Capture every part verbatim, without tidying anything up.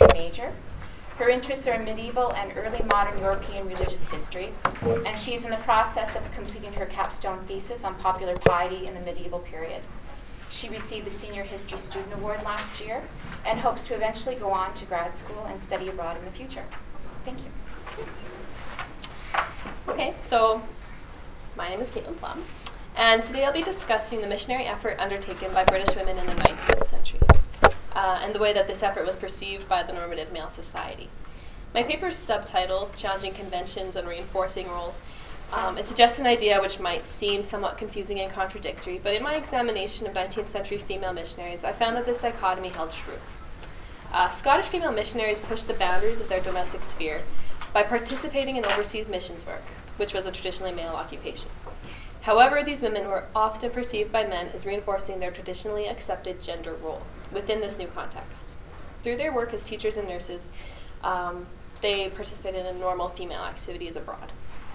history major. Her interests are in medieval and early modern European religious history, and she is in the process of completing her capstone thesis on popular piety in the medieval period. She received the Senior History Student Award last year and hopes to eventually go on to grad school and study abroad in the future. Thank you. Okay, so my name is Caitlin Plum, and today I'll be discussing the missionary effort undertaken by British women in the nineteenth century, uh, and the way that this effort was perceived by the normative male society. My paper's subtitle, Challenging Conventions and Reinforcing Roles, um, it suggests an idea which might seem somewhat confusing and contradictory, but in my examination of nineteenth century female missionaries, I found that this dichotomy held true. Uh, Scottish female missionaries pushed the boundaries of their domestic sphere by participating in overseas missions work, which was a traditionally male occupation. However, these women were often perceived by men as reinforcing their traditionally accepted gender role within this new context. Through their work as teachers and nurses, um, they participated in normal female activities abroad.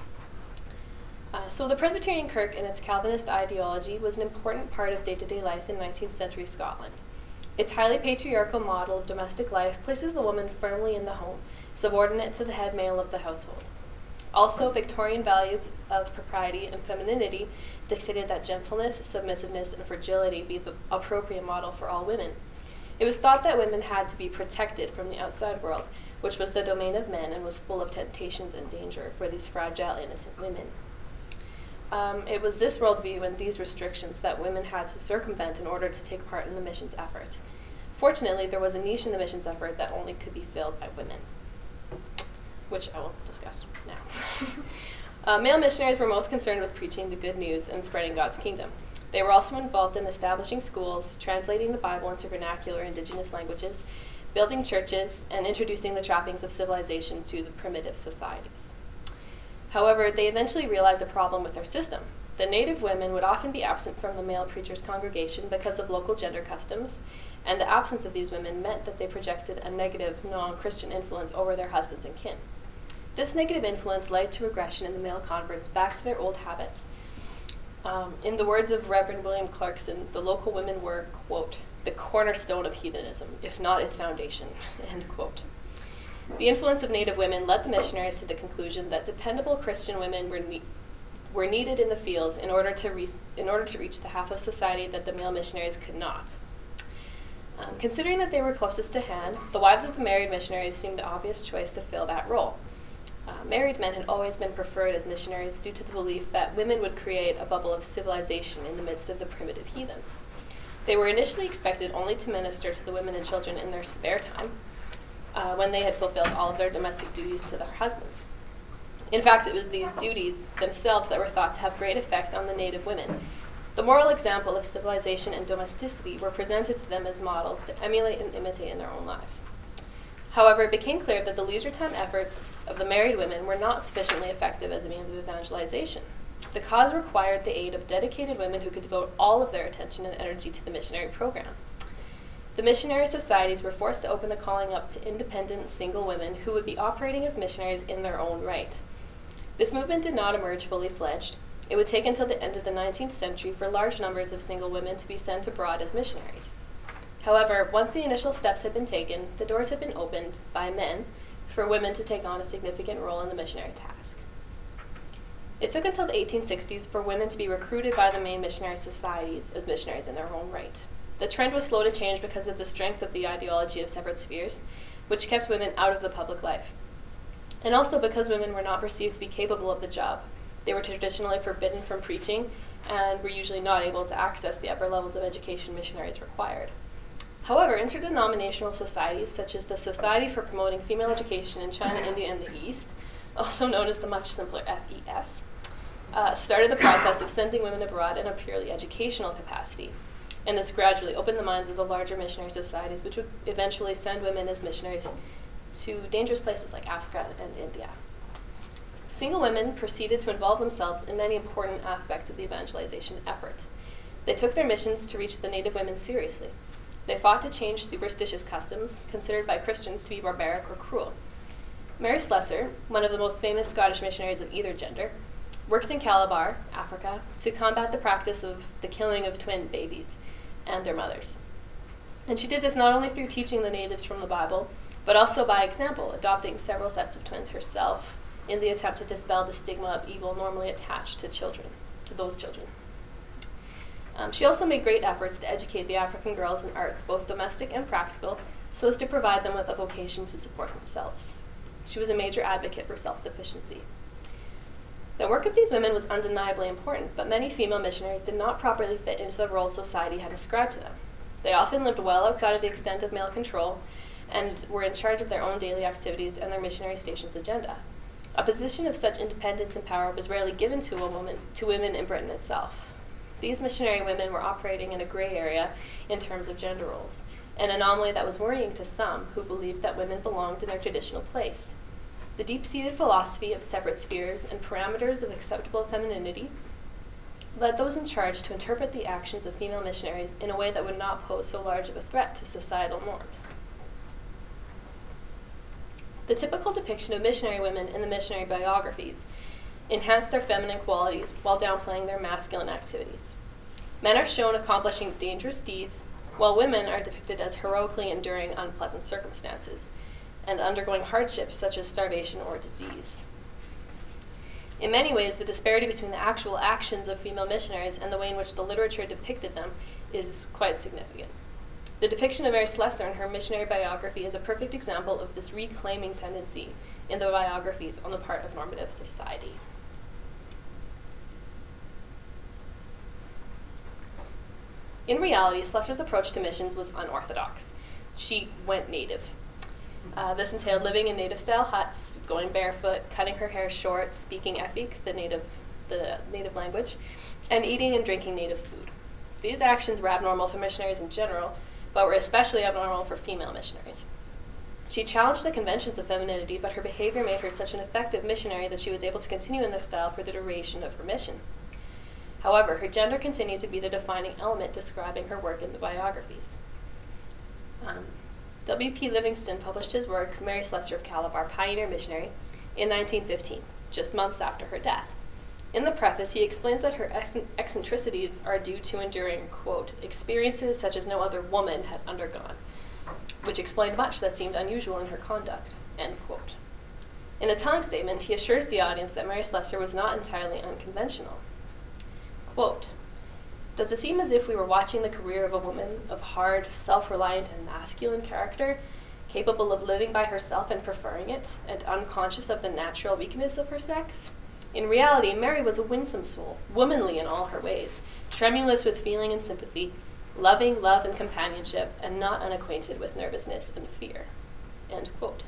Uh, so the Presbyterian Kirk and its Calvinist ideology was an important part of day-to-day life in nineteenth century Scotland. Its highly patriarchal model of domestic life places the woman firmly in the home, subordinate to the head male of the household. Also, Victorian values of propriety and femininity dictated that gentleness, submissiveness, and fragility be the appropriate model for all women. It was thought that women had to be protected from the outside world, which was the domain of men and was full of temptations and danger for these fragile, innocent women. Um, it was this worldview and these restrictions that women had to circumvent in order to take part in the missions effort. Fortunately, there was a niche in the missions effort that only could be filled by women, which I will discuss now. uh, male missionaries were most concerned with preaching the good news and spreading God's kingdom. They were also involved in establishing schools, translating the Bible into vernacular indigenous languages, building churches, and introducing the trappings of civilization to the primitive societies. However, they eventually realized a problem with their system. The native women would often be absent from the male preacher's congregation because of local gender customs, and the absence of these women meant that they projected a negative, non-Christian influence over their husbands and kin. This negative influence led to regression in the male converts back to their old habits. Um, in the words of Reverend William Clarkson, the local women were, quote, the cornerstone of heathenism, if not its foundation, end quote. The influence of native women led the missionaries to the conclusion that dependable Christian women were, ne- were needed in the fields in order to re- in order to reach the half of society that the male missionaries could not. Um, considering that they were closest to hand, the wives of the married missionaries seemed the obvious choice to fill that role. Uh, married men had always been preferred as missionaries due to the belief that women would create a bubble of civilization in the midst of the primitive heathen. They were initially expected only to minister to the women and children in their spare time, uh, when they had fulfilled all of their domestic duties to their husbands. In fact, it was these duties themselves that were thought to have great effect on the native women. The moral example of civilization and domesticity were presented to them as models to emulate and imitate in their own lives. However, it became clear that the leisure time efforts of the married women were not sufficiently effective as a means of evangelization. The cause required the aid of dedicated women who could devote all of their attention and energy to the missionary program. The missionary societies were forced to open the calling up to independent, single women who would be operating as missionaries in their own right. This movement did not emerge fully fledged. It would take until the end of the nineteenth century for large numbers of single women to be sent abroad as missionaries. However, once the initial steps had been taken, the doors had been opened by men for women to take on a significant role in the missionary task. It took until the eighteen sixties for women to be recruited by the main missionary societies as missionaries in their own right. The trend was slow to change because of the strength of the ideology of separate spheres, which kept women out of the public life. And also because women were not perceived to be capable of the job. They were traditionally forbidden from preaching and were usually not able to access the upper levels of education missionaries required. However, interdenominational societies, such as the Society for Promoting Female Education in China, India, and the East, also known as the much simpler F E S, uh, started the process of sending women abroad in a purely educational capacity. And this gradually opened the minds of the larger missionary societies, which would eventually send women as missionaries to dangerous places like Africa and India. Single women proceeded to involve themselves in many important aspects of the evangelization effort. They took their missions to reach the native women seriously. They fought to change superstitious customs, considered by Christians to be barbaric or cruel. Mary Slessor, one of the most famous Scottish missionaries of either gender, worked in Calabar, Africa, to combat the practice of the killing of twin babies and their mothers. And she did this not only through teaching the natives from the Bible, but also by example, adopting several sets of twins herself in the attempt to dispel the stigma of evil normally attached to children, to those children. Um, she also made great efforts to educate the African girls in arts, both domestic and practical, so as to provide them with a vocation to support themselves. She was a major advocate for self-sufficiency. The work of these women was undeniably important, but many female missionaries did not properly fit into the role society had ascribed to them. They often lived well outside of the extent of male control and were in charge of their own daily activities and their missionary station's agenda. A position of such independence and power was rarely given to a woman, to women in Britain itself. These missionary women were operating in a gray area in terms of gender roles, an anomaly that was worrying to some who believed that women belonged in their traditional place. The deep-seated philosophy of separate spheres and parameters of acceptable femininity led those in charge to interpret the actions of female missionaries in a way that would not pose so large of a threat to societal norms. The typical depiction of missionary women in the missionary biographies enhanced their feminine qualities while downplaying their masculine activities. Men are shown accomplishing dangerous deeds, while women are depicted as heroically enduring unpleasant circumstances and undergoing hardships such as starvation or disease. In many ways, the disparity between the actual actions of female missionaries and the way in which the literature depicted them is quite significant. The depiction of Mary Slessor in her missionary biography is a perfect example of this reclaiming tendency in the biographies on the part of normative society. In reality, Slessor's approach to missions was unorthodox. She went native. Uh, this entailed living in native-style huts, going barefoot, cutting her hair short, speaking Efik, the native, the native language, and eating and drinking native food. These actions were abnormal for missionaries in general, but were especially abnormal for female missionaries. She challenged the conventions of femininity, but her behavior made her such an effective missionary that she was able to continue in this style for the duration of her mission. However, her gender continued to be the defining element describing her work in the biographies. Um, W P Livingston published his work, Mary Slessor of Calabar, Pioneer Missionary, in nineteen fifteen, just months after her death. In the preface, he explains that her eccentricities are due to enduring, quote, experiences such as no other woman had undergone, which explained much that seemed unusual in her conduct, end quote. In a telling statement, he assures the audience that Mary Slessor was not entirely unconventional. Quote, does it seem as if we were watching the career of a woman of hard, self-reliant, and masculine character, capable of living by herself and preferring it, and unconscious of the natural weakness of her sex? In reality, Mary was a winsome soul, womanly in all her ways, tremulous with feeling and sympathy, loving love and companionship, and not unacquainted with nervousness and fear. End quote.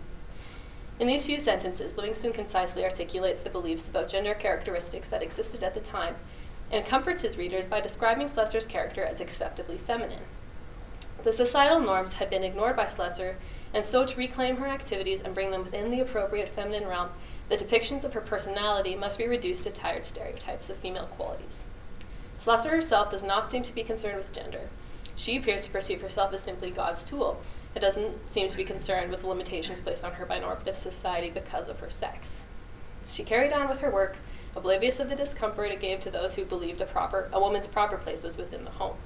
In these few sentences, Livingston concisely articulates the beliefs about gender characteristics that existed at the time, and comforts his readers by describing Slessor's character as acceptably feminine. The societal norms had been ignored by Slessor, and so to reclaim her activities and bring them within the appropriate feminine realm, the depictions of her personality must be reduced to tired stereotypes of female qualities. Slessor herself does not seem to be concerned with gender. She appears to perceive herself as simply God's tool. It doesn't seem to be concerned with the limitations placed on her by normative society because of her sex. She carried on with her work, oblivious of the discomfort it gave to those who believed a proper, a woman's proper place was within the home.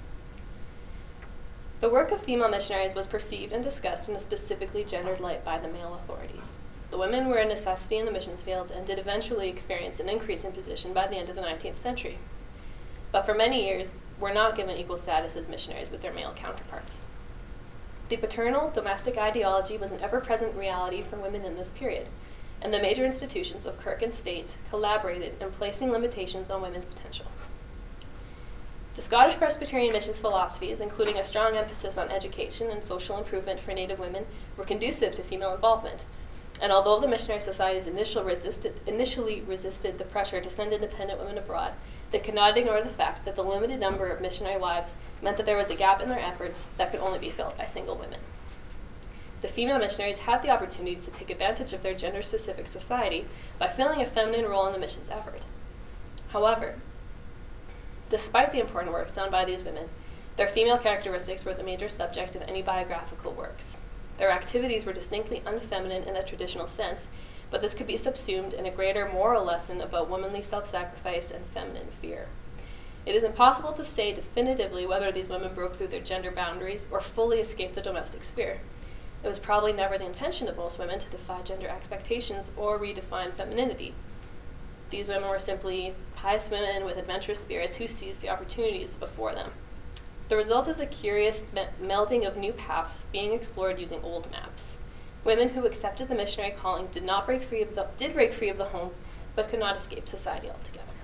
The work of female missionaries was perceived and discussed in a specifically gendered light by the male authorities. The women were a necessity in the missions field and did eventually experience an increase in position by the end of the nineteenth century, but for many years were not given equal status as missionaries with their male counterparts. The paternal domestic ideology was an ever-present reality for women in this period, and the major institutions of Kirk and State collaborated in placing limitations on women's potential. The Scottish Presbyterian missions philosophies, including a strong emphasis on education and social improvement for Native women, were conducive to female involvement. And although the missionary societies initial resisted, initially resisted the pressure to send independent women abroad, they could not ignore the fact that the limited number of missionary wives meant that there was a gap in their efforts that could only be filled by single women. The female missionaries had the opportunity to take advantage of their gender-specific society by filling a feminine role in the missions effort. However, despite the important work done by these women, their female characteristics were the major subject of any biographical works. Their activities were distinctly unfeminine in a traditional sense, but this could be subsumed in a greater moral lesson about womanly self-sacrifice and feminine fear. It is impossible to say definitively whether these women broke through their gender boundaries or fully escaped the domestic sphere. It was probably never the intention of most women to defy gender expectations or redefine femininity. These women were simply pious women with adventurous spirits who seized the opportunities before them. The result is a curious me- melding of new paths being explored using old maps. Women who accepted the missionary calling did not break free of the, did break free of the home, but could not escape society altogether.